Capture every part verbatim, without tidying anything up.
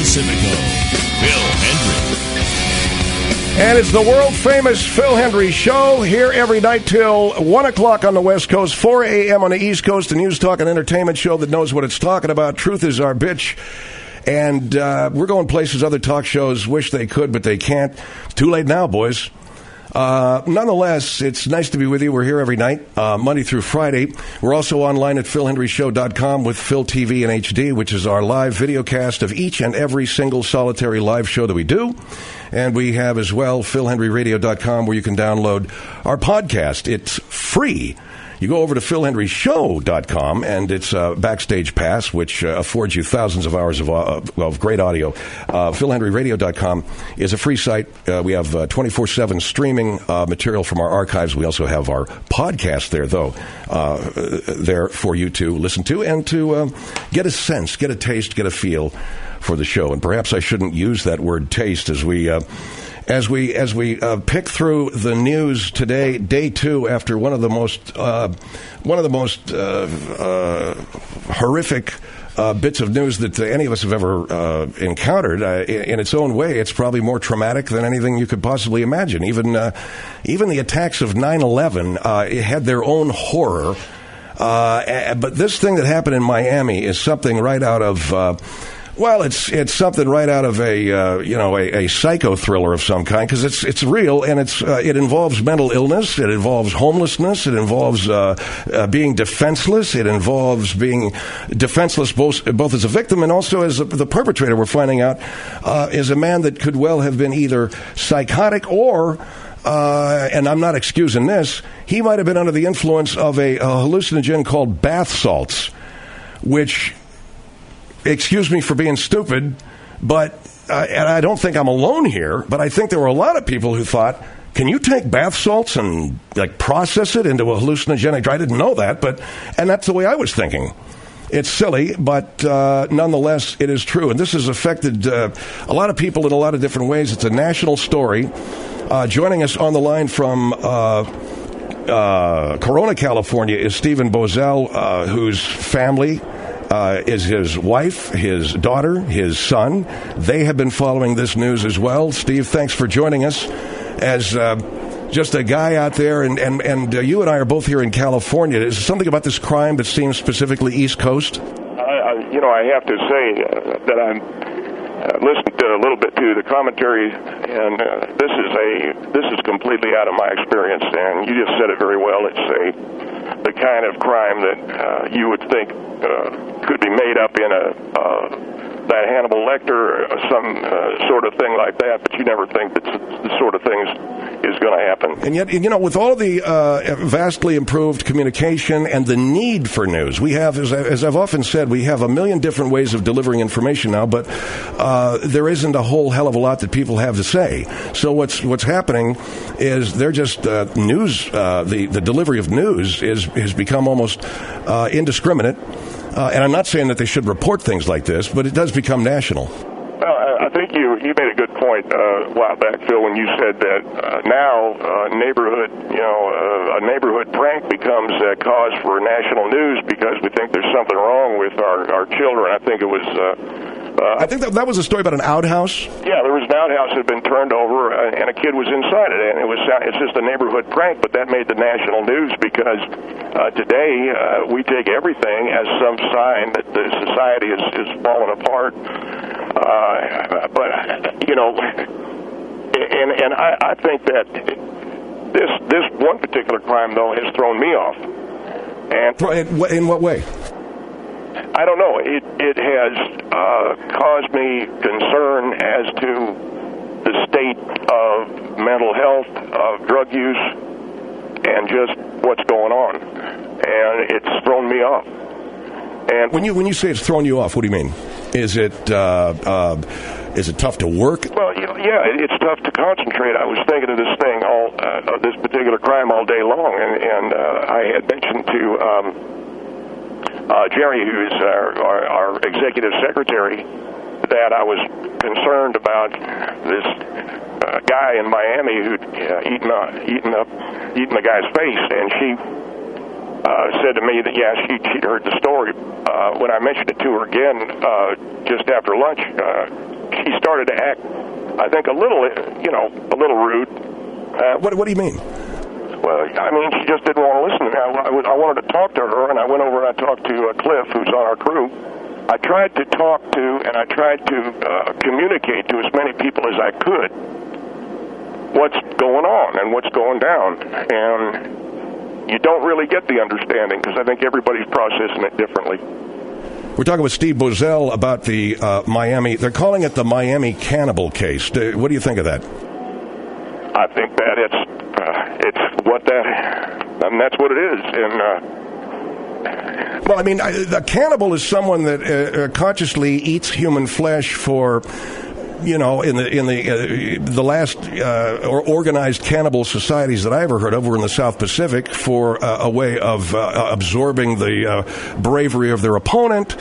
Pacifico, Phil Hendrie. And it's the world-famous Phil Hendrie Show, here every night till one o'clock on the West Coast, four a.m. on the East Coast, a news, talk, and entertainment show that knows what it's talking about. Truth is our bitch. And uh, we're going places other talk shows wish they could, but they can't. It's too late now, boys. Uh, nonetheless, it's nice to be with you. We're here every night, uh, Monday through Friday. We're also online at phil hendrie show dot com with Phil T V in H D, which is our live video cast of each and every single solitary live show that we do. And we have as well phil hendrie radio dot com, where you can download our podcast. It's free. You go over to phil hendrie show dot com, and it's a Backstage Pass, which uh, affords you thousands of hours of, uh, of great audio. Uh, phil hendrie radio dot com is a free site. Uh, we have uh, twenty-four seven streaming uh, material from our archives. We also have our podcast there, though, uh, there for you to listen to and to uh, get a sense, get a taste, get a feel for the show. And perhaps I shouldn't use that word taste as we... Uh, As we as we uh, pick through the news today, day two after one of the most uh, one of the most uh, uh, horrific uh, bits of news that any of us have ever uh, encountered. Uh, in, in its own way, it's probably more traumatic than anything you could possibly imagine. Even uh, even the attacks of nine eleven uh, had their own horror. Uh, but this thing that happened in Miami is something right out of. Uh, Well, it's it's something right out of a uh, you know a, a psycho thriller of some kind, because it's it's real, and it's uh, it involves mental illness, it involves homelessness, it involves uh, uh, being defenseless, it involves being defenseless both both as a victim and also as a, the perpetrator. We're finding out uh, is a man that could well have been either psychotic or. Uh, and I'm not excusing this. He might have been under the influence of a, a hallucinogen called bath salts, which. Excuse me for being stupid, but, uh, and I don't think I'm alone here, but I think there were a lot of people who thought, can you take bath salts and, like, process it into a hallucinogenic drug? I didn't know that, but, and that's the way I was thinking. It's silly, but uh, nonetheless, it is true. And this has affected uh, a lot of people in a lot of different ways. It's a national story. Uh, joining us on the line from... Uh, uh, Corona, California, is Stephen Boesel, uh, whose family... Uh, is his wife, his daughter, his son. They have been following this news as well. Steve, thanks for joining us as uh, just a guy out there. And, and, and uh, you and I are both here in California. Is there something about this crime that seems specifically East Coast? I, I, you know, I have to say uh, that I'm uh, listening to a little bit to the commentary, and uh, this is a this is completely out of my experience. And you just said it very well. It's a the kind of crime that uh, you would think uh, could be made up in a uh, that Hannibal Lecter or some uh, sort of thing like that, but you never think that the sort of things is going to happen. And yet, you know, with all the uh, vastly improved communication and the need for news, we have, as, I, as I've often said, we have a million different ways of delivering information now, but uh, there isn't a whole hell of a lot that people have to say. So what's what's happening is they're just uh, news. Uh, the the delivery of news is has become almost uh, indiscriminate. Uh, and I'm not saying that they should report things like this, but it does become national. Well, I think you you made a good point uh, a while back, Phil, when you said that uh, now uh, neighborhood, you know, uh, a neighborhood prank becomes a cause for national news because we think there's something wrong with our, our children. I think it was... Uh, Uh, I think that, that was a story about an outhouse. Yeah, there was an outhouse that had been turned over, uh, and a kid was inside it, and it was it's just a neighborhood prank, but that made the national news because uh, today uh, we take everything as some sign that the society is, is falling apart. Uh, but, you know, and, and I, I think that this, this one particular crime, though, has thrown me off. And in what way? I don't know. It it has uh, caused me concern as to the state of mental health, of drug use, and just what's going on. And it's thrown me off. And when you when you say it's thrown you off, what do you mean? Is it uh, uh, is it tough to work? Well, you know, yeah, it's tough to concentrate. I was thinking of this thing all uh, of this particular crime all day long, and and uh, I had mentioned to. Um, Uh, Jerry, who's our, our, our executive secretary, that I was concerned about this uh, guy in Miami who'd uh, eaten, uh, eaten up, eaten the guy's face, and she uh, said to me that yeah, she she'd heard the story. Uh, when I mentioned it to her again uh, just after lunch, uh, she started to act, I think, a little, you know, a little rude. Uh, what, what do you mean? Well, I mean, she just didn't want to listen to me. I, I, I wanted to talk to her, and I went over and I talked to uh, Cliff, who's on our crew. I tried to talk to and I tried to uh, communicate to as many people as I could what's going on and what's going down. And you don't really get the understanding because I think everybody's processing it differently. We're talking with Steve Boesel about the uh, Miami. They're calling it the Miami cannibal case. What do you think of that? I think that it's uh, it's what that, I mean, that's what it is. And uh, well, I mean, a cannibal is someone that uh, consciously eats human flesh for, you know, in the in the uh, the last uh, or organized cannibal societies that I ever heard of were in the South Pacific for uh, a way of uh, absorbing the uh, bravery of their opponent.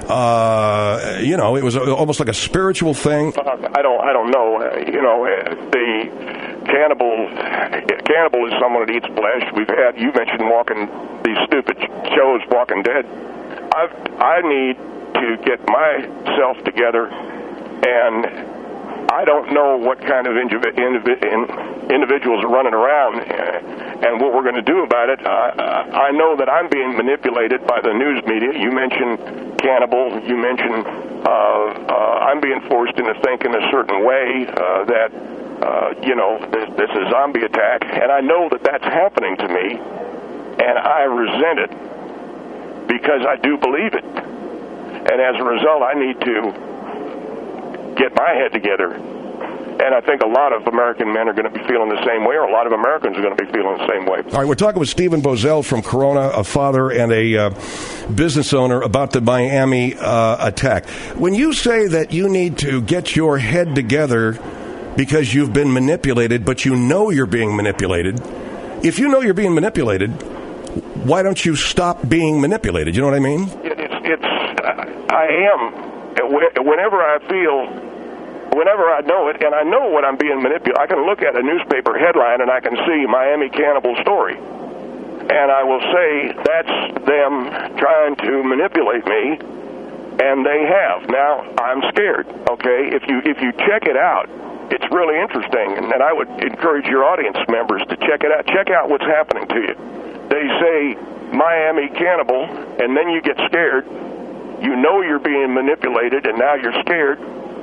Uh, you know, it was almost like a spiritual thing. Uh, I don't, I don't know. Uh, you know, uh, the cannibal, cannibal is someone that eats flesh. We've had, you mentioned walking these stupid shows, Walking Dead. I've, I need to get myself together, and I don't know what kind of indiv- indiv- individuals are running around and what we're going to do about it. I, I know that I'm being manipulated by the news media. You mentioned cannibal. You mentioned uh, uh, I'm being forced into thinking a certain way uh, that, uh, you know, this, this is a zombie attack. And I know that that's happening to me, and I resent it because I do believe it. And as a result, I need to get my head together. And I think a lot of American men are going to be feeling the same way, or a lot of Americans are going to be feeling the same way. All right, we're talking with Stephen Boesel from Corona, a father and a uh, business owner, about the Miami uh, attack. When you say that you need to get your head together because you've been manipulated, but you know you're being manipulated, if you know you're being manipulated, why don't you stop being manipulated? You know what I mean? It's, it's I am. Whenever I feel... Whenever I know it, and I know when I'm being manipulated, I can look at a newspaper headline and I can see Miami cannibal story. And I will say that's them trying to manipulate me, and they have. Now, I'm scared, okay? If you if you check it out, it's really interesting, and I would encourage your audience members to check it out. Check out what's happening to you. They say Miami cannibal, and then you get scared. You know you're being manipulated, and now you're scared.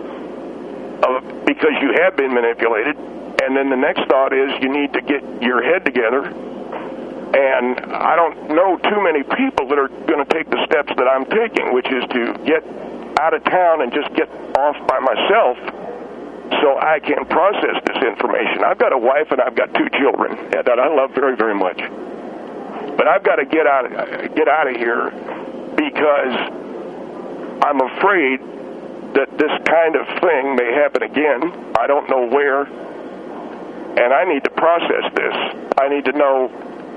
Uh, because you have been manipulated, and then the next thought is you need to get your head together. And I don't know too many people that are going to take the steps that I'm taking, which is to get out of town and just get off by myself so I can process this information. I've got a wife and I've got two children that I love very, very much. But I've got to get out of, get out of here because I'm afraid that this kind of thing may happen again. I don't know where, and I need to process this. I need to know,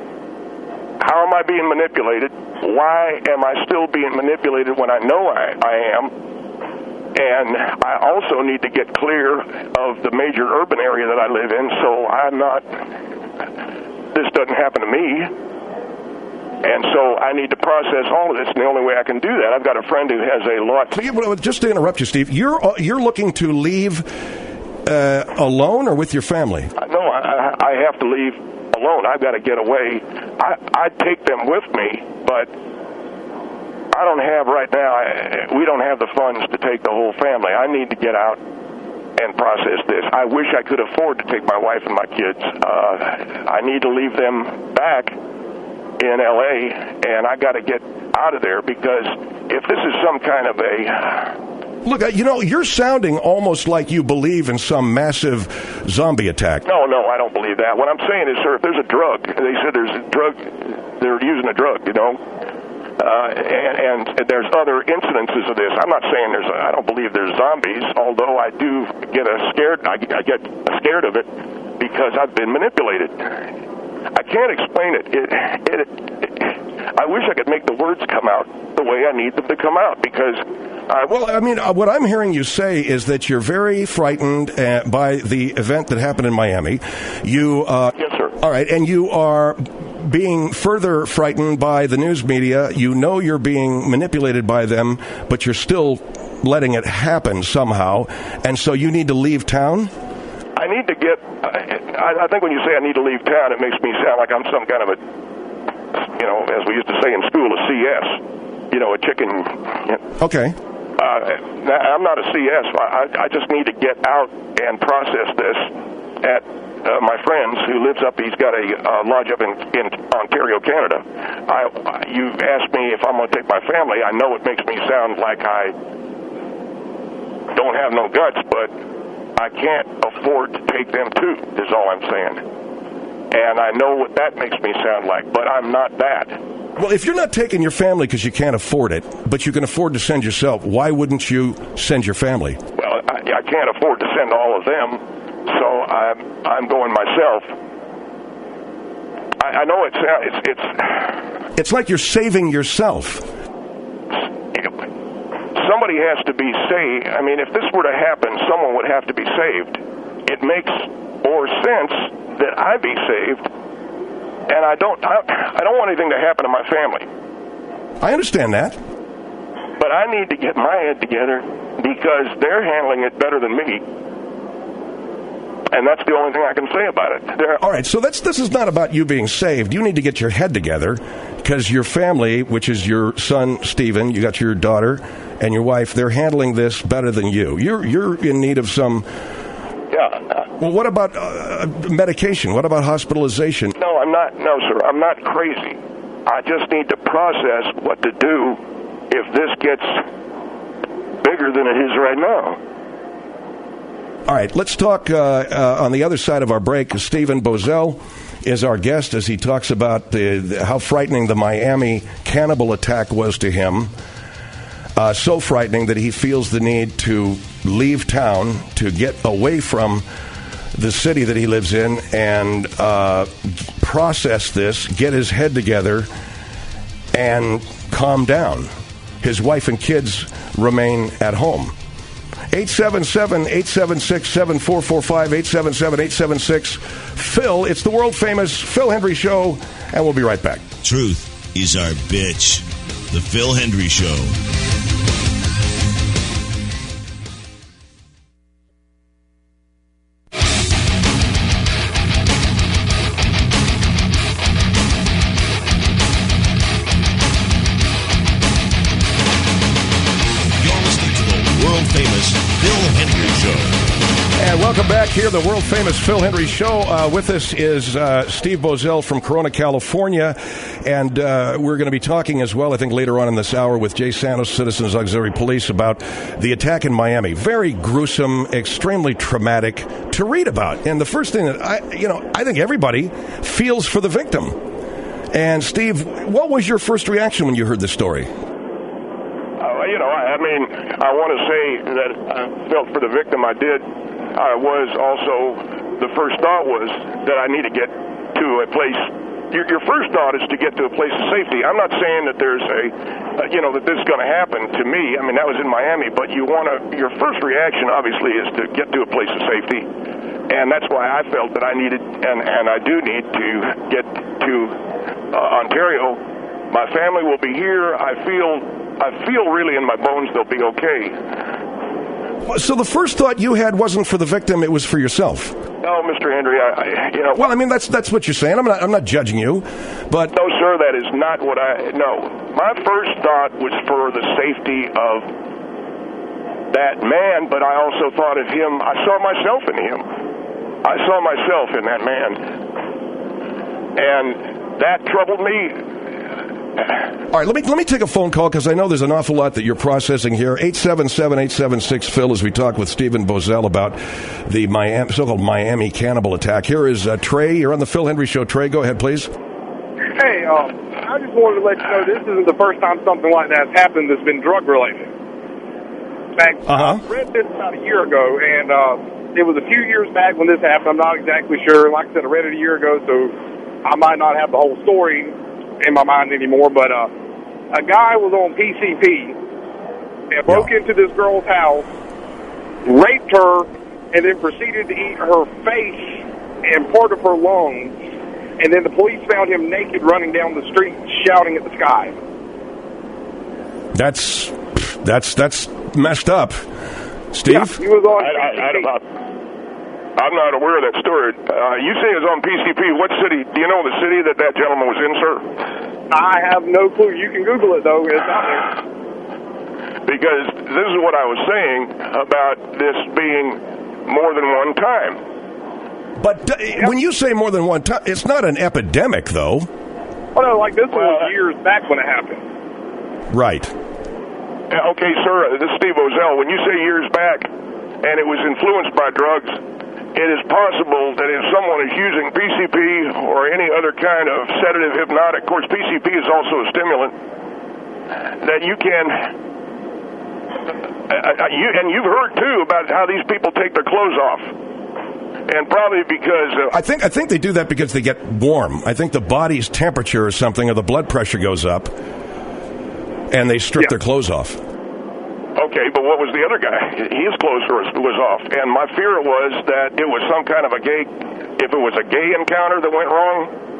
how am I being manipulated? Why am I still being manipulated when I know I, I am? And I also need to get clear of the major urban area that I live in, so I'm not, this doesn't happen to me. And so I need to process all of this, and the only way I can do that, I've got a friend who has a lot. So you, just to interrupt you, Steve, you're you're looking to leave uh, alone or with your family? No, I, I have to leave alone. I've got to get away. I, I'd take them with me, but I don't have right now, I, we don't have the funds to take the whole family. I need to get out and process this. I wish I could afford to take my wife and my kids. Uh, I need to leave them back in L A, and I got to get out of there, because if this is some kind of a... Look, you know, you're sounding almost like you believe in some massive zombie attack. No, no, I don't believe that. What I'm saying is, sir, if there's a drug, they said there's a drug, they're using a drug, you know, uh, and, and there's other incidences of this. I'm not saying there's, a, I don't believe there's zombies, although I do get a scared, I, I get scared of it because I've been manipulated. I can't explain it. It, it, it. I wish I could make the words come out the way I need them to come out, because... I, well, I mean, uh, what I'm hearing you say is that you're very frightened uh, by the event that happened in Miami. You... Uh, yes, sir. All right, and you are being further frightened by the news media. You know you're being manipulated by them, but you're still letting it happen somehow, and so you need to leave town? I need to get, I, I think when you say I need to leave town, it makes me sound like I'm some kind of a, you know, as we used to say in school, a C S, you know, a chicken. You know. Okay. Uh, I'm not a C S. I, I just need to get out and process this at uh, my friend's who lives up. He's got a uh, lodge up in, in Ontario, Canada. I, you've asked me if I'm going to take my family. I know it makes me sound like I don't have no guts, but I can't afford to take them too, is all I'm saying. And I know what that makes me sound like, but I'm not that. Well, if you're not taking your family because you can't afford it, but you can afford to send yourself, why wouldn't you send your family? Well, I, I can't afford to send all of them, so I'm I'm going myself. I, I know it's it's it's it's like you're saving yourself. Somebody has to be saved. I mean, if this were to happen, someone would have to be saved. It makes more sense that I be saved. And I don't, I, I don't want anything to happen to my family. I understand that. But I need to get my head together because they're handling it better than me. And that's the only thing I can say about it. They're, All right, so that's, this is not about you being saved. You need to get your head together because your family, which is your son, Stephen, you got your daughter and your wife, they're handling this better than you. You're, you're in need of some... Yeah. Well, what about uh, medication? What about hospitalization? No, I'm not. No, sir. I'm not crazy. I just need to process what to do if this gets bigger than it is right now. All right, let's talk uh, uh, on the other side of our break. Stephen Boesel is our guest as he talks about the, the, how frightening the Miami cannibal attack was to him. Uh, so frightening that he feels the need to leave town, to get away from the city that he lives in and uh, process this, get his head together, and calm down. His wife and kids remain at home. eight seven seven, eight seven six, seven four four five, eight seven seven, eight seven six, Phil. It's the world-famous Phil Hendrie Show, and we'll be right back. Truth is our bitch. The Phil Hendrie Show. Welcome back here, the world-famous Phil Hendrie Show. Uh, with us is uh, Steve Boesel from Corona, California, and uh, we're going to be talking as well, I think, later on in this hour with Jay Santos, Citizens Auxiliary Police, about the attack in Miami. Very gruesome, extremely traumatic to read about. And the first thing that I, you know, I think everybody feels for the victim. And Steve, what was your first reaction when you heard this story? Uh, you know, I, I mean, I want to say that I felt for the victim. I did. I was also, the first thought was that I need to get to a place. Your, your first thought is to get to a place of safety. I'm not saying that there's a, uh, you know, that this is going to happen to me. I mean, that was in Miami, but you want to, your first reaction, obviously, is to get to a place of safety. And that's why I felt that I needed, and, and I do need to get to uh, Ontario. My family will be here. I feel, I feel really in my bones they'll be okay. So the first thought you had wasn't for the victim; it was for yourself. No, Mister Hendrie, I, I, you know. Well, I mean, that's that's what you're saying. I'm not I'm not judging you, but no, sir, that is not what I. No, my first thought was for the safety of that man, but I also thought of him. I saw myself in him. I saw myself in that man, and that troubled me. All right, let me let me take a phone call because I know there's an awful lot that you're processing here. eight seven seven, eight seven six, Phil, as we talk with Stephen Boesel about the Miami, so-called Miami cannibal attack. Here is uh, Trey. You're on the Phil Hendrie Show. Trey, go ahead, please. Hey, um, I just wanted to let you know this isn't the first time something like that's happened that's been drug-related. In fact, uh-huh. I read this about a year ago, and uh, it was a few years back when this happened. I'm not exactly sure. Like I said, I read it a year ago, so I might not have the whole story in my mind anymore, but uh, a guy was on P C P and broke yeah. into this girl's house, raped her, and then proceeded to eat her face and part of her lungs, and then the police found him naked running down the street shouting at the sky. That's that's that's messed up. Steve? Yeah, he was on I, I, I don't know. I'm not aware of that story. Uh, you say it's on P C P. What city? Do you know the city that that gentleman was in, sir? I have no clue. You can Google it, though. It's out there. Because this is what I was saying about this being more than one time. But uh, Yep. when you say more than one time, it's not an epidemic, though. Oh, no, like this one Well, was years back when it happened. Right. Uh, Okay, sir, this is Steve Ozell. When you say years back and it was influenced by drugs, it is possible that if someone is using P C P or any other kind of sedative hypnotic, of course P C P is also a stimulant, that you can, uh, uh, you, and you've heard too about how these people take their clothes off. And probably because of, I think I think they do that because they get warm. I think the body's temperature or something, or the blood pressure goes up, and they strip Yeah. their clothes off. okay, but what was the other guy? His clothes was, was off. And my fear was that it was some kind of a gay, if it was a gay encounter that went wrong.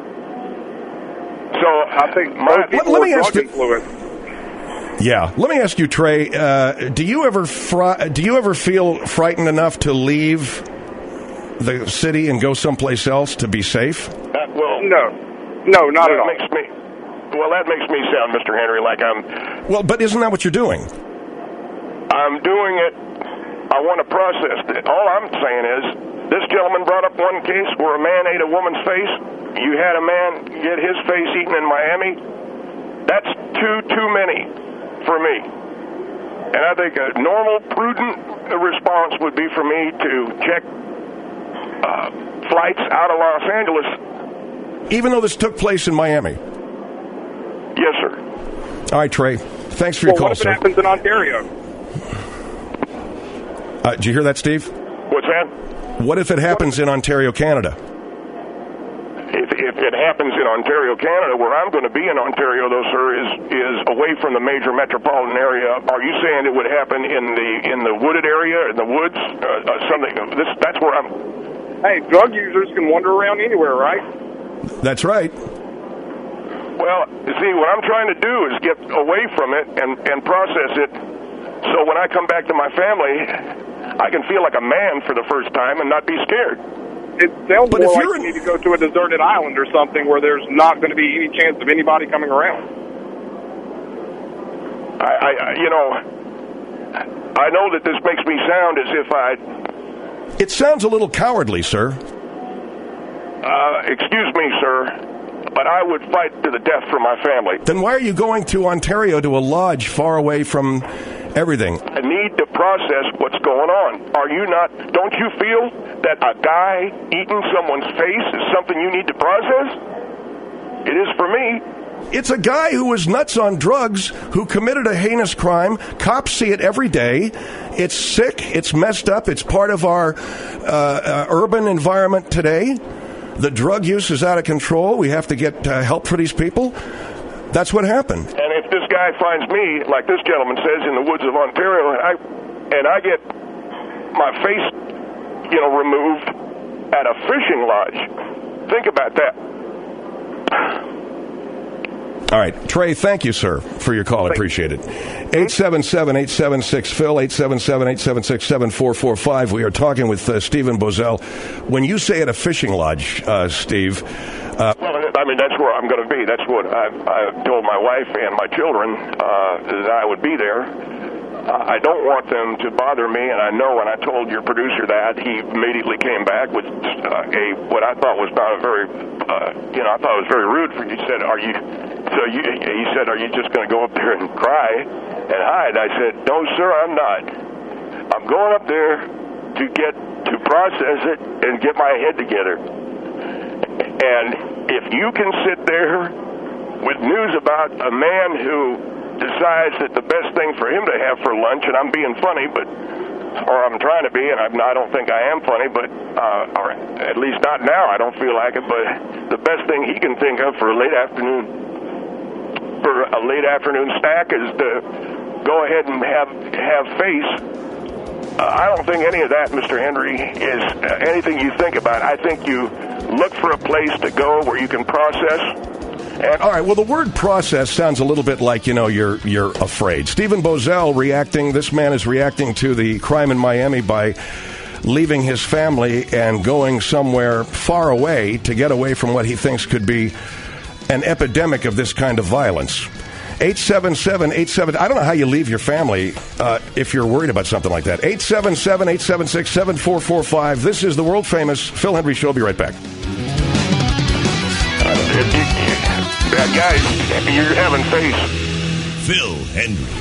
So I think my, most people let were me ask drug you- influenced. Yeah. Let me ask you, Trey. Uh, do you ever fri- do you ever feel frightened enough to leave the city and go someplace else to be safe? that, well, No. No, not that at all. makes me, well, that makes me sound, Mister Henry, like I'm, Well, but isn't that what you're doing? I'm doing it. I want to process it. All I'm saying is, this gentleman brought up one case where a man ate a woman's face. You had a man get his face eaten in Miami. That's too, too many for me. And I think a normal, prudent response would be for me to check uh, flights out of Los Angeles. Even though this took place in Miami. Yes, sir. All right, Trey. Thanks for your Well, call, what if it sir. happens in Ontario? Uh, did you hear that, Steve? What's that? What if it happens in Ontario, Canada? If, if it happens in Ontario, Canada, where I'm going to be in Ontario, though, sir, is is away from the major metropolitan area. Are you saying it would happen in the in the wooded area, in the woods, uh, uh, something? This that's where I'm. Hey, drug users can wander around anywhere, right? That's right. Well, you see, what I'm trying to do is get away from it and and process it, so when I come back to my family, I can feel like a man for the first time and not be scared. It sounds But more if like you're you in- need to go to a deserted island or something where there's not going to be any chance of anybody coming around. I, I, I you know, I know that this makes me sound as if I. It sounds a little cowardly, sir. Uh, excuse me, sir, but I would fight to the death for my family. Then why are you going to Ontario to a lodge far away from everything? I need to process what's going on. Are you not, don't you feel that a guy eating someone's face is something you need to process? It is for me. It's a guy who was nuts on drugs who committed a heinous crime. Cops see it every day. It's sick. It's messed up. It's part of our uh, uh, urban environment today. The drug use is out of control. We have to get uh, help for these people. That's what happened. And if this guy finds me, like this gentleman says, in the woods of Ontario, and I, and I get my face, you know, removed at a fishing lodge, think about that. All right. Trey, thank you, sir, for your call. I appreciate it. eight seven seven, eight seven six, Phil, eight seven seven, eight seven six, seven four four five. We are talking with uh, Stephen Bozell. When you say at a fishing lodge, uh, Steve... Uh, Well, I mean, that's where I'm going to be. That's what I've, I've told my wife and my children, uh, that I would be there. Uh, I don't want them to bother me, and I know when I told your producer that, he immediately came back with uh, a what I thought was not a very, uh, you know, I thought it was very rude for you. He said, "Are you?" So you, he said, "Are you just going to go up there and cry and hide?" I said, "No, sir, I'm not. I'm going up there to get to process it and get my head together." And if you can sit there with news about a man who decides that the best thing for him to have for lunch, and I'm being funny, but or I'm trying to be, and I'm, I don't think I am funny, but uh, or at least not now. I don't feel like it. But the best thing he can think of for a late afternoon for a late afternoon snack is to go ahead and have have face. Uh, I don't think any of that, Mister Henry, is uh, anything you think about. I think you look for a place to go where you can process And, All right. Well, the word process sounds a little bit like, you know, you're you're afraid. Stephen Bozell reacting. This man is reacting to the crime in Miami by leaving his family and going somewhere far away to get away from what he thinks could be an epidemic of this kind of violence. eight seven seven, eight seven I don't know how you leave your family uh, if you're worried about something like that. eight seven seven, eight seven six, seven four four five. This is the world-famous Phil Hendrie Show. I'll be right back. Bad guys, you're having face. Phil Hendrie.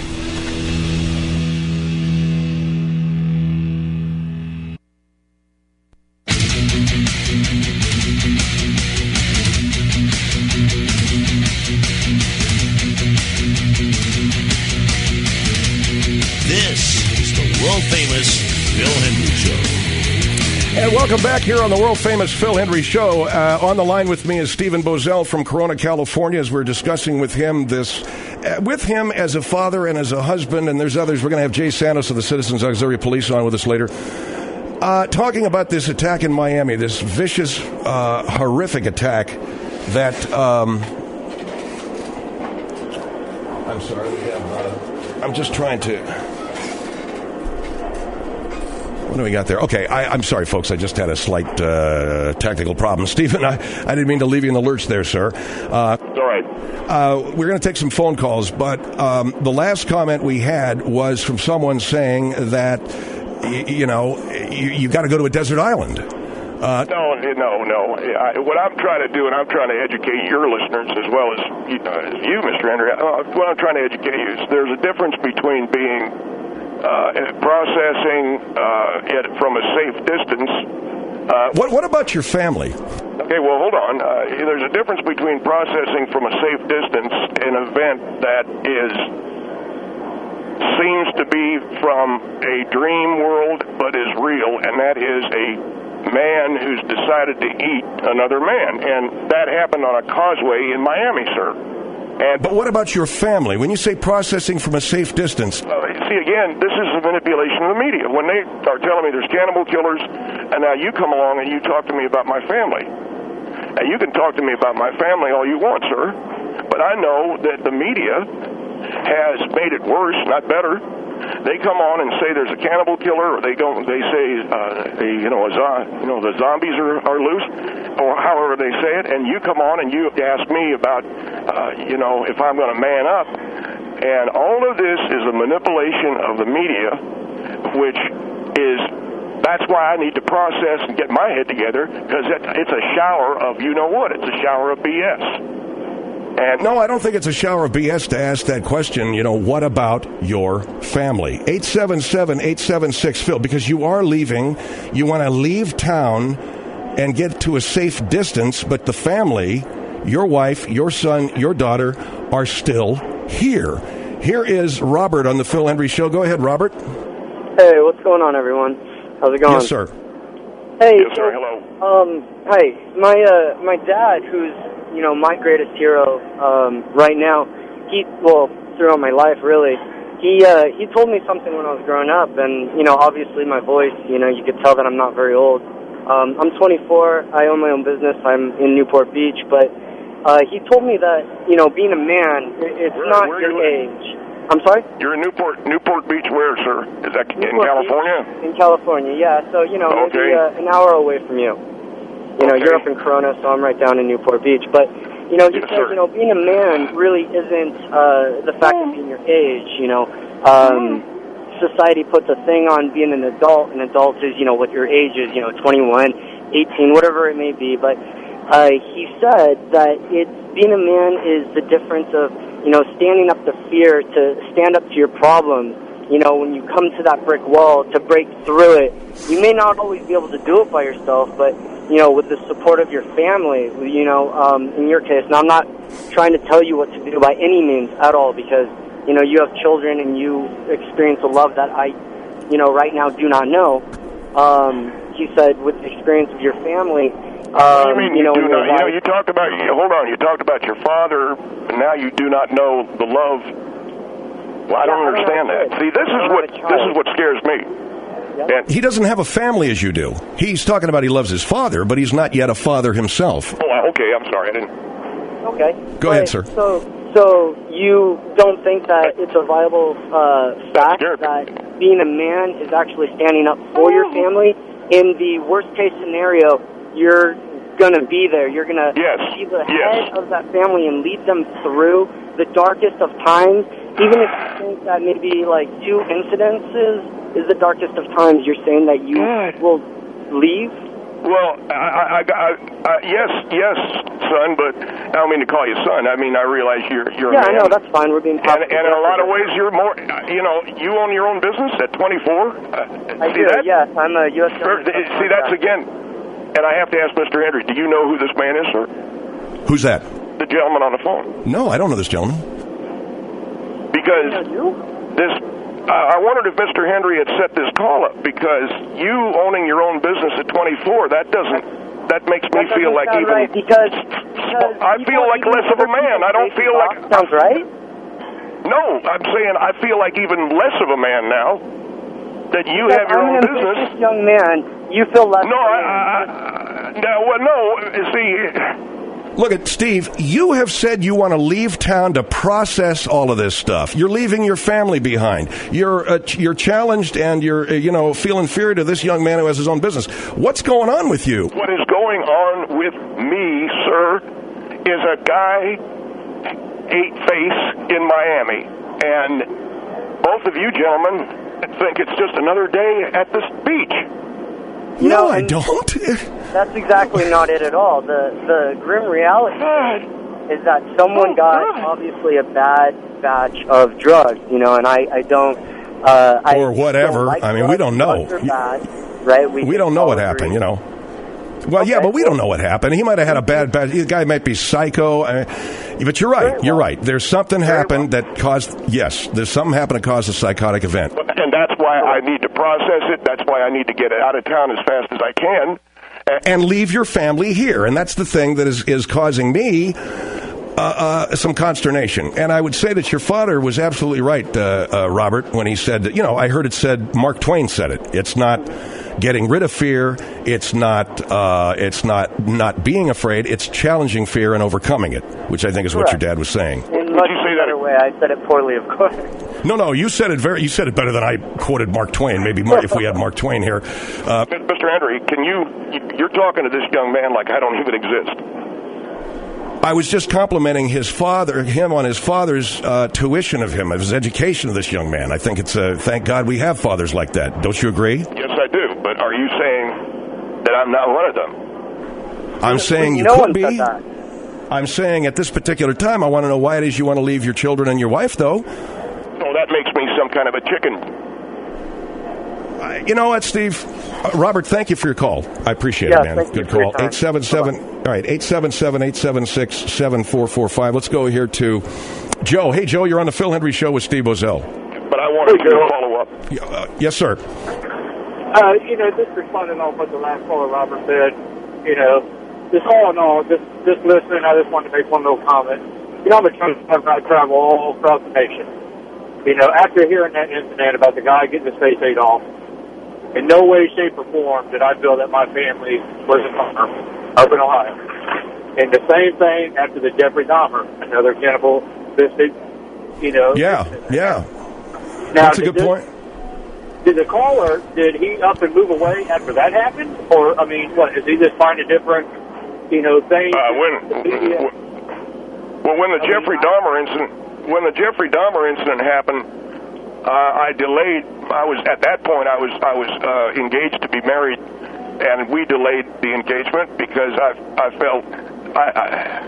This is the world-famous Phil Hendrie Show. And welcome back here on the world-famous Phil Hendrie Show. Uh, on the line with me is Stephen Bozell from Corona, California, as we're discussing with him this, uh, with him as a father and as a husband, and there's others. We're going to have Jay Santos of the Citizens Auxiliary Police on with us later. Uh, talking about this attack in Miami, this vicious, uh, horrific attack that, um, I'm sorry, we have, uh, I'm just trying to... What do we got there? Okay, I, I'm sorry, folks. I just had a slight uh, technical problem. Stephen, I, I didn't mean to leave you in the lurch there, sir. Uh, All right. Uh, we're going to take some phone calls, but um, the last comment we had was from someone saying that, y- you know, you, you got to go to a desert island. Uh, No, no, no. I, what I'm trying to do, and I'm trying to educate your listeners as well as you, uh, as you Mister Hendrie, uh, what I'm trying to educate you is there's a difference between being uh, processing uh, it from a safe distance. Uh, what, what about your family? Okay, well, hold on. Uh, there's a difference between processing from a safe distance an event that is seems to be from a dream world but is real, and that is a man who's decided to eat another man. And that happened on a causeway in Miami, sir. And, But what about your family? When you say processing from a safe distance, uh, see, again, this is a manipulation of the media. When they are telling me there's cannibal killers, and now you come along and you talk to me about my family. And you can talk to me about my family all you want, sir. But I know that the media has made it worse, not better. They come on and say there's a cannibal killer, or they go, they say, uh, a, you know, a zo- you know, the zombies are, are loose, or however they say it, and you come on and you ask me about, uh, you know, if I'm going to man up, and all of this is a manipulation of the media, which is, that's why I need to process and get my head together, because it, it's a shower of, you know what, it's a shower of B S. And no, I don't think it's a shower of B S to ask that question. You know, what about your family? eight seven seven, eight seven six, Phil, because you are leaving. You want to leave town and get to a safe distance, but the family, your wife, your son, your daughter, are still here. Here is Robert on the Phil Hendrie Show. Go ahead, Robert. Hey, what's going on, everyone? How's it going? Yes, sir. Hey, yes, so, sir, hello. Um, hi, my uh, my dad, who's you know my greatest hero um, right now. He well throughout my life, really. He uh, he told me something when I was growing up, and you know, obviously my voice, you know, you could tell that I'm not very old. Um, I'm twenty-four. I own my own business. I'm in Newport Beach, but uh, he told me that you know, being a man, it's Where- not where your you live? age. I'm sorry? You're in Newport, Newport Beach, where, sir? Is that in Newport California? Beach, in California, yeah. So, you know, maybe Okay. uh, an hour away from you. You know, Okay. you're up in Corona, so I'm right down in Newport Beach. But, you know, he Yes, says, sir. you know, being a man really isn't uh, the fact of being your age, you know. Um, society puts a thing on being an adult, and adult is, you know, what your age is, you know, twenty-one, eighteen, whatever it may be. But uh, he said that it's, being a man is the difference of, you know, standing up to fear, to stand up to your problems. You know, when you come to that brick wall, to break through it. You may not always be able to do it by yourself, but, you know, with the support of your family, you know, um, in your case. Now, I'm not trying to tell you what to do by any means at all, because, you know, you have children and you experience a love that I, you know, right now do not know. Um, he said, with the experience of your family, Um, What do you mean you you, know, do in not? your You know, life. you talked about. You, hold on. You talked about your father, and now you do not know the love. Well, I Yeah, don't I don't understand have a that. kid. See, this I is don't what have a this is child. what scares me. Yeah. And He doesn't have a family as you do. He's talking about he loves his father, but he's not yet a father himself. oh, okay. I'm sorry. I didn't. Okay. Go Right. ahead, sir. So, so you don't think that it's a viable uh, fact Sure. that being a man is actually standing up for your family? In the worst case scenario, you're going to be there. You're going to Yes. be the Yes. head of that family and lead them through the darkest of times. Even if you think that maybe like two incidences is the darkest of times, you're saying that you God. will leave? Well, I, I, I, I, yes, yes, son, but I don't mean to call you son. I mean, I realize you're you're Yeah, a man. I know, that's fine. We're being And, and in a lot of ways, you're more, you know, you own your own business at twenty-four. Uh, I see do, that? yes. I'm a U S Sir, see, that's again, and I have to ask Mister Henry, do you know who this man is, sir? Who's that? The gentleman on the phone. No, I don't know this gentleman. Because this, uh, I wondered if Mister Henry had set this call up, because you owning your own business at twenty-four, that doesn't, that makes me That feel doesn't like sound even, right because, because I feel people- like less of a man. I don't feel like, sounds right. no, I'm saying I feel like even less of a man now that you Because have your I'm own an business. ambitious young man. You feel less. No, I, than- I, I no, well, no, see, Look at Steve. You have said you want to leave town to process all of this stuff. You're leaving your family behind. You're uh, you're challenged, and you're uh, you know feel inferior to this young man who has his own business. What's going on with you? what is going on with me, sir, is a guy ate face in Miami, and both of you gentlemen think it's just another day at this beach. You no, know, I and don't. That's exactly not it at all. The the grim reality God. is that someone Oh, got God. obviously a bad batch of drugs. You know, and I I don't. Uh, I Or whatever. don't like I mean, we drugs. don't know. Drugs are bad, right? We can don't know all what agree. happened. You know. Well, yeah, Okay. but we don't know what happened. He might have had a bad, bad. The guy might be psycho. I but you're right. Very You're well. right. There's something happened that caused. Yes, there's something happened to cause a psychotic event. And that's why I need to process it. That's why I need to get it out of town as fast as I can. And leave your family here, and that's the thing that is is causing me uh, uh, some consternation. And I would say that your father was absolutely right, uh, uh, Robert, when he said that. You know, I heard it said. Mark Twain said it. It's not getting rid of fear. It's not. Uh, it's not not being afraid. It's challenging fear and overcoming it, which I think is what your Correct. dad was saying. In much you say that- better way. I said it poorly, of course. No, no, you said it very. You said it better than I quoted Mark Twain. Maybe Mark, if we had Mark Twain here. Uh, Mister Henry, can you, you're talking to this young man like I don't even exist. I was just complimenting his father, him on his father's uh, tuition of him, of his education of this young man. I think it's a thank God we have fathers like that. Don't you agree? Yes, I do. But are you saying that I'm not one of them? I'm saying you no could one be. said that. I'm saying at this particular time, I want to know why it is you want to leave your children and your wife, though. Oh, that makes me some kind of a chicken. Uh, you know what, Steve? Uh, Robert, thank you for your call. I appreciate Yeah, it, man. thank you Good for your call. time. eight seven seven, all right, eight seven seven, eight seven six, seven four four five. Let's go here to Joe. Hey, Joe, you're on the Phil Hendry Show with Steve Ozell. But I wanted Hey, you to Joe. follow up. Uh, yes, sir. Uh, you know, just responding off what the last caller Robert said, you know, just all in all, just just listening, I just wanted to make one little comment. You know, I'm a truck driver. I travel all across the nation. You know, after hearing that incident about the guy getting his face ate off, in no way, shape, or form did I feel that my family was a farmer up in Ohio. And the same thing after the Jeffrey Dahmer, another cannibal biscuit, you know. Yeah, yeah. Now, That's a did good this- point. Did the caller, did he up and move away after that happened? Or, I mean, what, is he just finding different, you know, things? Uh, when, Yeah. well, when the I mean, Jeffrey I- Dahmer incident, when the Jeffrey Dahmer incident happened, uh, I delayed. I was at that point. I was I was uh, engaged to be married, and we delayed the engagement because I I felt I I,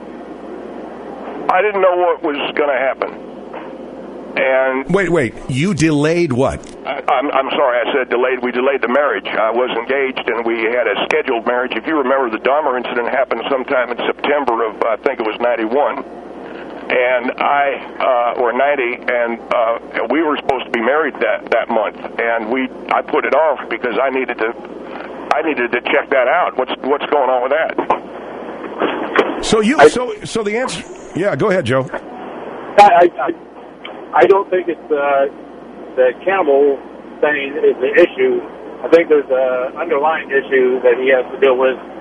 I didn't know what was going to happen. And Wait, wait. You delayed what? I, I'm, I'm sorry, I said delayed. We delayed the marriage. I was engaged, and we had a scheduled marriage. If you remember, the Dahmer incident happened sometime in September of, I think it was ninety-one, and I, uh, or ninety, and uh, we were supposed to be married that, that month, and we, I put it off because I needed to, I needed to check that out. What's, what's going on with that? So you, I- so so the answer. Yeah, go ahead, Joe. I, I, I don't think it's uh, the cannibal thing is the issue. I think there's a underlying issue that he has to deal with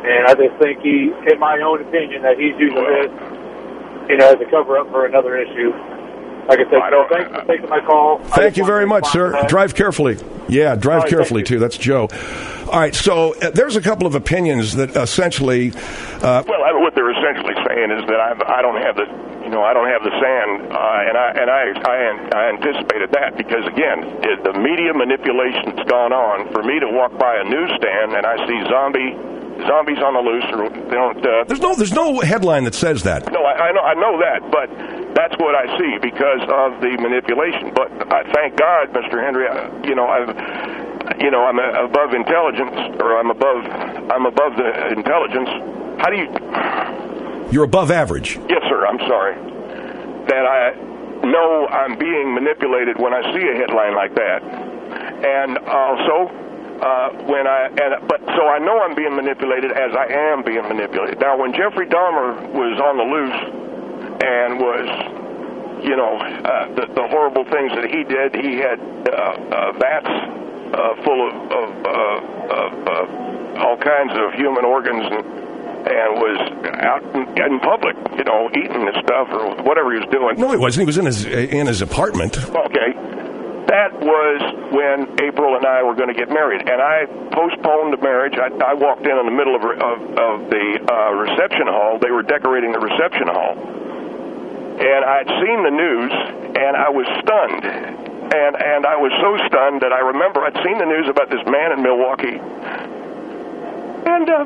And I just think he, in my own opinion, that he's using this, you know, as a cover-up for another issue. Like I said, I don't, thanks for taking my call. Thank you very much, sir. That. Drive carefully. Yeah, drive right, carefully, too. That's Joe. All right, so uh, there's a couple of opinions that essentially... Uh, well, I, what they're essentially saying is that I've, I don't have the, you know, I don't have the sand, uh, and I and I, I I anticipated that because again, it, the media manipulation's gone on. For me to walk by a newsstand and I see zombie zombies on the loose, or they don't. Uh, there's no there's no headline that says that. No, I, I know I know that, but that's what I see because of the manipulation. But I thank God, Mister Henry. I, you know, I've. You know, I'm above intelligence, or I'm above, I'm above the intelligence. How do you? You're above average. Yes, sir. I'm sorry. That I know I'm being manipulated when I see a headline like that, and also uh, when I and but so I know I'm being manipulated as I am being manipulated. Now, when Jeffrey Dahmer was on the loose and was, you know, uh, the, the horrible things that he did, he had uh, uh, vats. Uh, full of, of, uh, of uh, all kinds of human organs and, and was out in, in public, you know, eating this stuff or whatever he was doing. No, he wasn't. He was in his in his apartment. Okay. That was when April and I were going to get married, and I postponed the marriage. I, I walked in in the middle of, of, of the uh, reception hall. They were decorating the reception hall. And I'd seen the news, and I was stunned. And and I was so stunned that I remember I'd seen the news about this man in Milwaukee, and uh,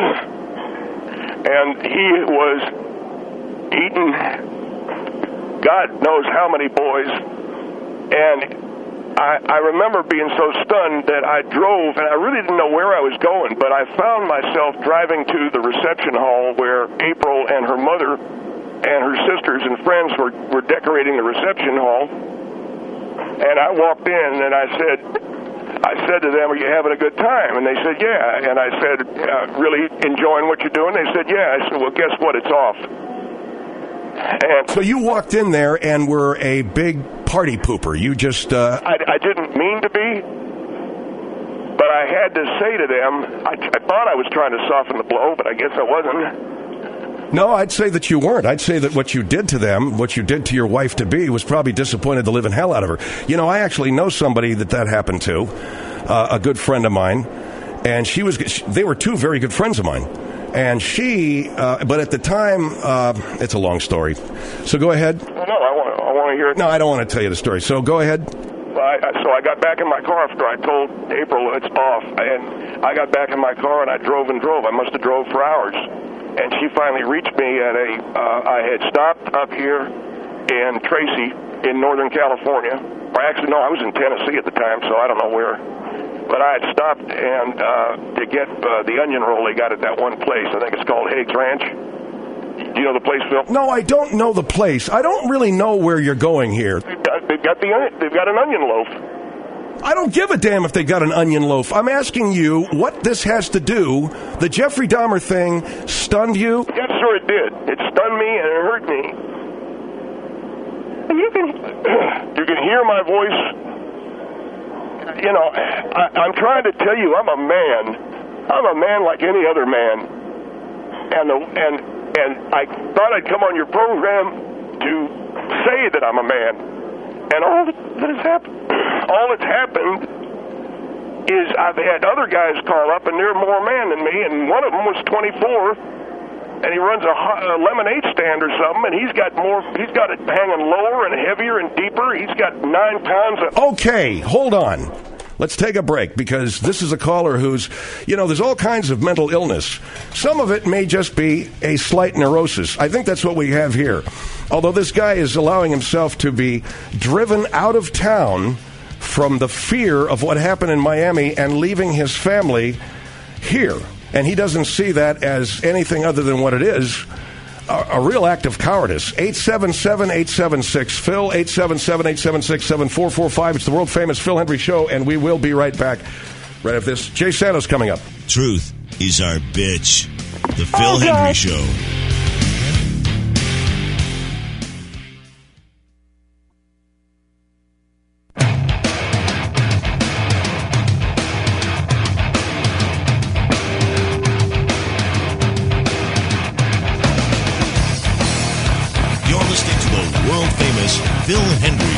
and he was eating God knows how many boys, and I, I remember being so stunned that I drove, and I really didn't know where I was going, but I found myself driving to the reception hall where April and her mother and her sisters and friends were, were decorating the reception hall. And I walked in and I said, I said to them, "Are you having a good time?" And they said, "Yeah." And I said, uh, "Really enjoying what you're doing?" They said, "Yeah." I said, "Well, guess what? It's off." And so you walked in there and were a big party pooper. You just... Uh... I, I didn't mean to be, but I had to say to them, I, I thought I was trying to soften the blow, but I guess I wasn't. No, I'd say that you weren't. I'd say that what you did to them, what you did to your wife-to-be, was probably disappointed the living hell out of her. You know, I actually know somebody that that happened to, uh, a good friend of mine, and she was. She, they were two very good friends of mine. And she, uh, but at the time, uh, it's a long story. So go ahead. Well, no, I want, I want to hear it. No, I don't want to tell you the story. So go ahead. Well, I, so I got back in my car after I told April it's off, and I got back in my car and I drove and drove. I must have drove for hours. And she finally reached me at a, uh, I had stopped up here in Tracy in Northern California. Or actually, no, I was in Tennessee at the time, so I don't know where. But I had stopped and uh, to get uh, the onion roll they got at that one place. I think it's called Haig's Ranch. Do you know the place, Phil? No, I don't know the place. I don't really know where you're going here. They've got, they've got, the, they've got an onion loaf. I don't give a damn if they got an onion loaf. I'm asking you what this has to do. The Jeffrey Dahmer thing stunned you? Yes, sir, it did. It stunned me and it hurt me. And you can, you can hear my voice. You know, I, I'm trying to tell you, I'm a man. I'm a man like any other man. And the, and and I thought I'd come on your program to say that I'm a man. And all that has happened, all that's happened is I've had other guys call up, and they're more man than me, and one of them was twenty-four, and he runs a, a lemonade stand or something, and he's got more, he's got it hanging lower and heavier and deeper. He's got nine pounds of... Okay, hold on. Let's take a break, because this is a caller who's, you know, there's all kinds of mental illness. Some of it may just be a slight neurosis. I think that's what we have here. Although this guy is allowing himself to be driven out of town from the fear of what happened in Miami and leaving his family here. And he doesn't see that as anything other than what it is, a, a real act of cowardice. eight seven seven, eight seven six, Phil, eight seven seven, eight seven six, seven four four five. It's the world-famous Phil Hendry Show, and we will be right back right after this. Jay Santos coming up. Truth is our bitch. The Phil oh, Hendry God. Show. Phil Hendrie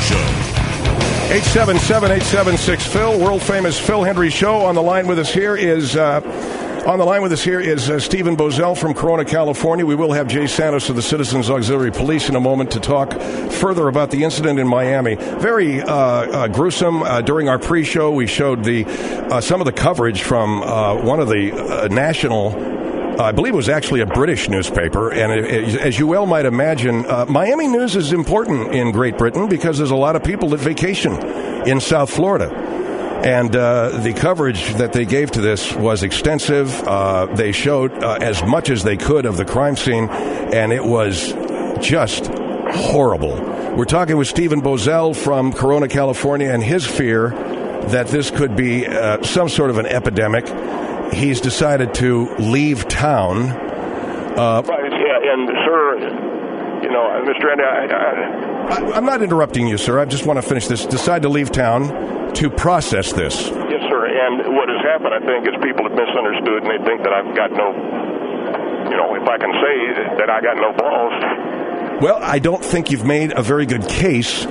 Show. eight seven seven, eight seven six, Phil, world-famous Phil Hendrie Show. On the line with us here is... Uh, On the line with us here is uh, Stephen Bozell from Corona, California. We will have Jay Santos of the Citizens Auxiliary Police in a moment to talk further about the incident in Miami. Very uh, uh, gruesome. Uh, during our pre-show, we showed the uh, some of the coverage from uh, one of the uh, national, uh, I believe it was actually a British newspaper. And it, it, as you well might imagine, uh, Miami news is important in Great Britain because there's a lot of people that vacation in South Florida. And uh, the coverage that they gave to this was extensive. Uh, they showed uh, as much as they could of the crime scene, and it was just horrible. We're talking with Stephen Bozell from Corona, California, and his fear that this could be uh, some sort of an epidemic. He's decided to leave town. Uh, right, yeah, and sir, you know, Mister Andy, I, I, I, I'm not interrupting you, sir. I just want to finish this. Decide to leave town to process this. Yes, sir. And what has happened, I think, is people have misunderstood, and they think that I've got no, you know, if I can say that I got no balls. Well, I don't think you've made a very good case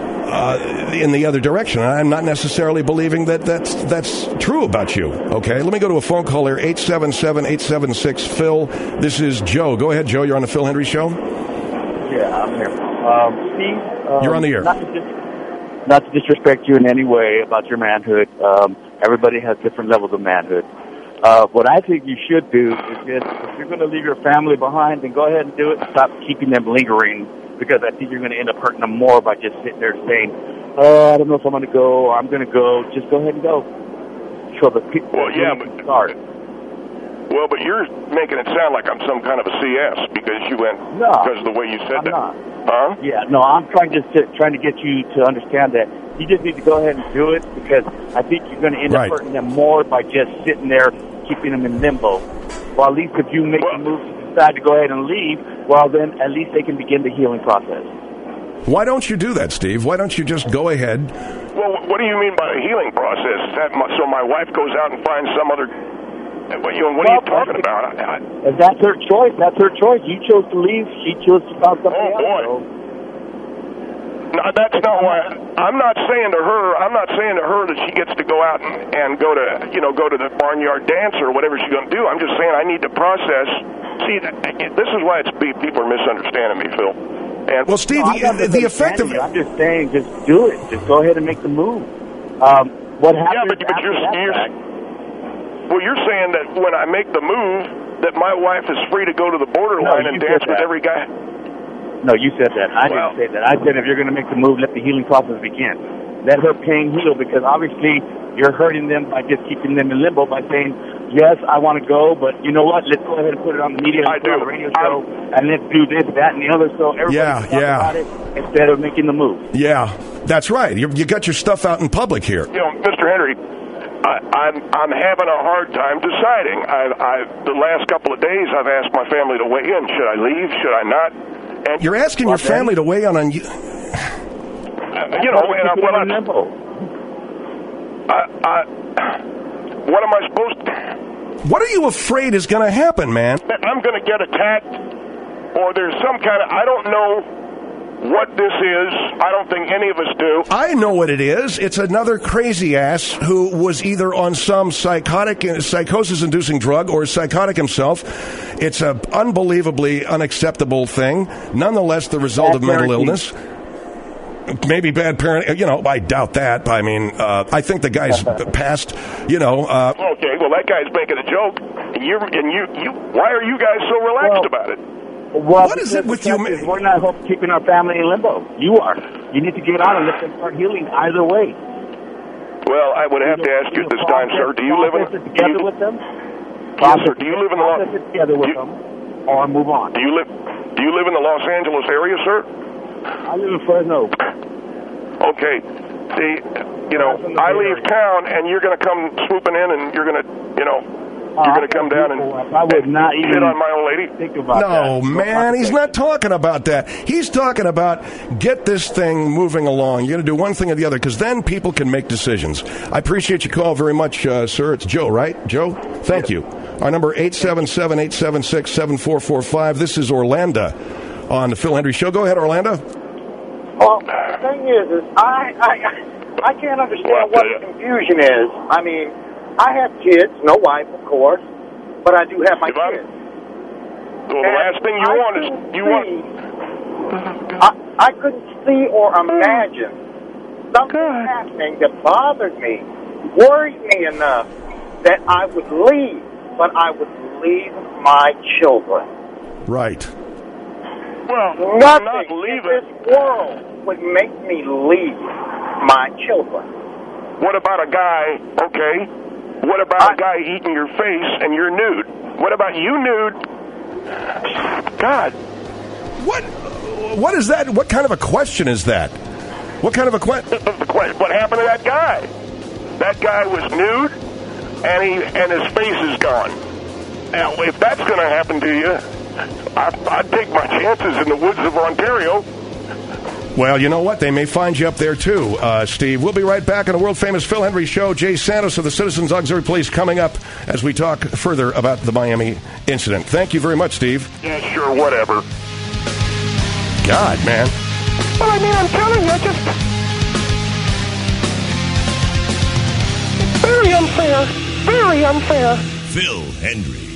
uh, in the other direction. I'm not necessarily believing that that's, that's true about you. Okay, let me go to a phone call here, eight seven seven, eight seven six, Phil. This is Joe. Go ahead, Joe. You're on the Phil Hendrie Show. Yeah, I'm here. Um, Steve? Um, You're on the air. Not to, dis- not to disrespect you in any way about your manhood. Um, everybody has different levels of manhood. Uh, what I think you should do is just, if you're going to leave your family behind, then go ahead and do it and stop keeping them lingering, because I think you're going to end up hurting them more by just sitting there saying, oh, I don't know if I'm going to go, or I'm going to go. Just go ahead and go. So the people well, yeah, but, start. Well, but you're making it sound like I'm some kind of a C S because you went, no, because of the way you said I'm that. Not. Huh? Yeah, no, I'm trying just to, trying to get you to understand that you just need to go ahead and do it, because I think you're going to end right. up hurting them more by just sitting there, keeping them in limbo. Well, at least if you make well, the move to decide to go ahead and leave, well, then at least they can begin the healing process. Why don't you do that, Steve? Why don't you just go ahead? Well, what do you mean by a healing process? Is that my, so my wife goes out and finds some other... What, you know, what well, are you talking about? I, I, that's her choice. That's her choice. You chose to leave. She chose to find something oh, else. boy. So. No, that's not why. I'm not saying to her. I'm not saying to her that she gets to go out and, and go to, you know, go to the barnyard dance or whatever she's going to do. I'm just saying I need to process. See, this is why it's people are misunderstanding me, Phil. And well, Steve, no, the, the effect of you. I'm just saying, just do it. Just go ahead and make the move. Um, what happens? Yeah, but, but after you're, that you're fact, well, you're saying that when I make the move, that my wife is free to go to the borderline no, and dance with that. every guy. No, you said that. I well, didn't say that. I said if you're going to make the move, let the healing process begin. Let her pain heal, because obviously you're hurting them by just keeping them in limbo by saying, yes, I want to go, but you know what? Let's go ahead and put it on the media, I let's put it do. on the radio show, I'm, and let's do this, that, and the other, so everybody yeah, can talk yeah. about it instead of making the move. Yeah, that's right. You, you got your stuff out in public here. You know, Mister Hendrie, I, I'm I'm having a hard time deciding. I, I the last couple of days I've asked my family to weigh in. Should I leave? Should I not? And you're asking your family to weigh in on you. Uh, you know, and I, well, I, I, I, what am I supposed to? What are you afraid is going to happen, man? I'm going to get attacked, or there's some kind of, I don't know what this is. I don't think any of us do. I know what it is. It's another crazy ass who was either on some psychotic, psychosis-inducing drug or psychotic himself. It's an unbelievably unacceptable thing. Nonetheless, the result bad of mental parenting. illness. Maybe bad parenting. You know, I doubt that. I mean, uh, I think the guy's past, you know. Uh, okay, well, that guy's making a joke. And, you're, and you, you, why are you guys so relaxed well, about it? Well, what is it with you? Is we're not keeping our family in limbo. You are. You need to get out and let them start healing either way. Well, I would have to ask you at this time, sir. Do you live in together with them? Yes, sir. Do you live in the Los together with them, or move on? Do you live? Do you live in the Los Angeles area, sir? I live in Fresno. Okay. See, you know, I leave town, and you're going to come swooping in, and you're going to, you know. You're going to come down and I would not even hit on my old lady? Think about no, that. man, he's not talking about that. He's talking about get this thing moving along. You're going to do one thing or the other, because then people can make decisions. I appreciate your call very much, uh, sir. It's Joe, right? Joe? Thank you. Our number, eight seven seven, eight seven six, seven four four five. This is Orlando on the Phil Hendrie Show. Go ahead, Orlando. Well, thing is, is I, I, I can't understand what the confusion is. I mean, I have kids, no wife, of course, but I do have my If I'm- kids. Well, the And last thing you I want is couldn't you see- want. I, I couldn't see or imagine something happening that bothered me, worried me enough that I would leave, but I would leave my children. Right. Well, Nothing not in leave this it. world would make me leave my children. What about a guy? Okay. What about I- a guy eating your face and you're nude? What about you nude? God. What? What is that? What kind of a question is that? What kind of a question? What happened to that guy? That guy was nude, and he and his face is gone. Now, if that's going to happen to you, I, I'd take my chances in the woods of Ontario. Well, you know what? They may find you up there, too, uh, Steve. We'll be right back on the world-famous Phil Hendry Show. Jay Santos of the Citizens Auxiliary Police coming up as we talk further about the Miami incident. Thank you very much, Steve. Yeah, sure, whatever. God, man. Well, I mean, I'm telling you, just very unfair. Very unfair. Phil Hendry.